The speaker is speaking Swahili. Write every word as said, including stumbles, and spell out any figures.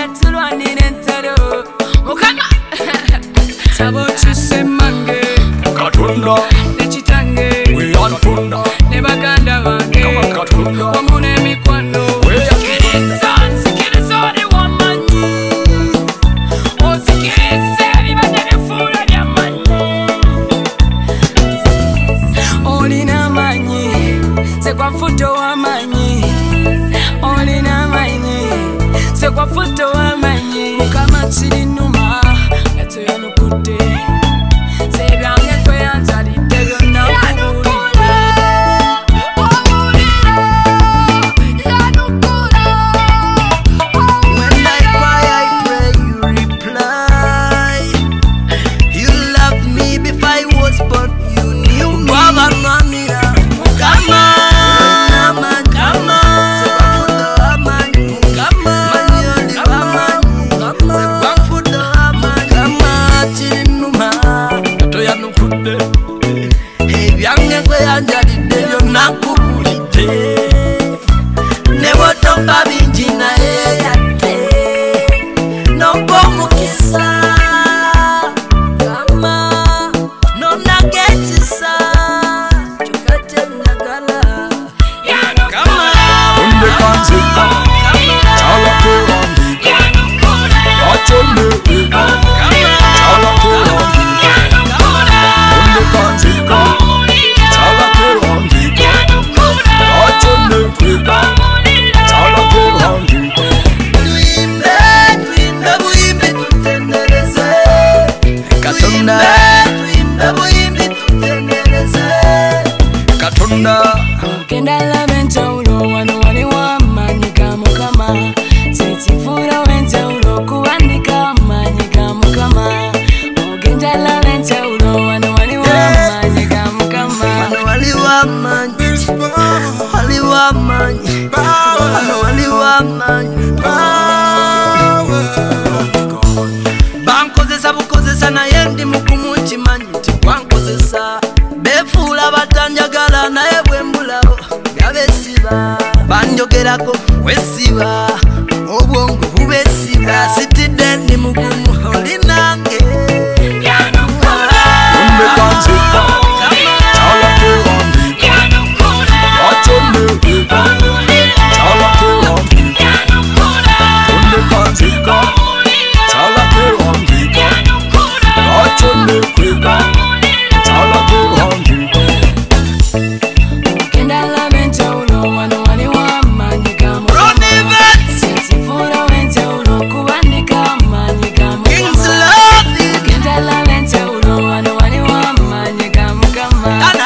tulwanira entalo mukama sabochi semange Katonda nechitange we antunda ne baganda bange Katonda wamu n'emikwano sikiriza sikiriza oli wamanyi osikirize ebibadde bifuula byamanyi olina amanyi sekwafuta owamanyi olina amanyi sekwafuta owamanyi mukama kirinuma etoyanukudde sebyange tweyanzalidde byonna Genda laba enjawulo wano waliwo amaanyi ga Mukama kyekifuula w'enjawulo okuwandika amaanyi ga Mukama ogenda laba enjawulo wano waliwo amaanyi ga Mukama wano waliwo amaanyi waliwo amaanyi wano waliwo amaanyi bankozesa bukozesa naye ndi mugumu kimanyi nti gwankozesa befuula batanjagala naye bwembulawo gabesiba banjogerako wesiba obwongo bubesiba sitidde ndi mugumu olinange Dana